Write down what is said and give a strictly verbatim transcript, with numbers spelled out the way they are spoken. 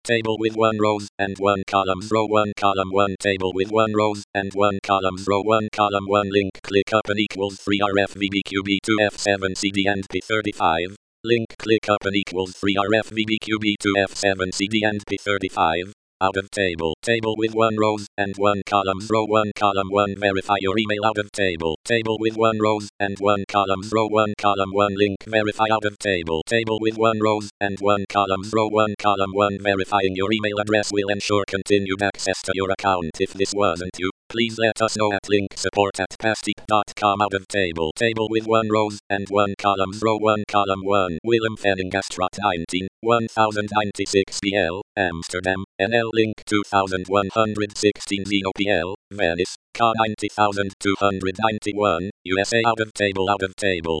table with one rows and one columns, row one column one, table with one rows and one columns, row one column one, link click up and equals three R F V B Q B two F seven C D and P thirty-five, link click up and equals three R F V B Q B two F seven C D and P thirty-five. Out of table, table with one rows and one columns, row one column one, verify your email. Out of table, table with one rows and one columns, row one column one, link verify. Out of table, table with one rows and one columns, row one column one, verifying your email address will ensure continued access to your account. If this wasn't you, please let us know at link support at pastik dot com. Out of table, table with one rows and one columns, row one column one, Willem Veningastraat nineteen, one thousand ninety-six B L, Amsterdam, N L, link two thousand one hundred sixteen zero P L, Venice, K ninety thousand two hundred ninety-one, U S A. Out of table, out of table.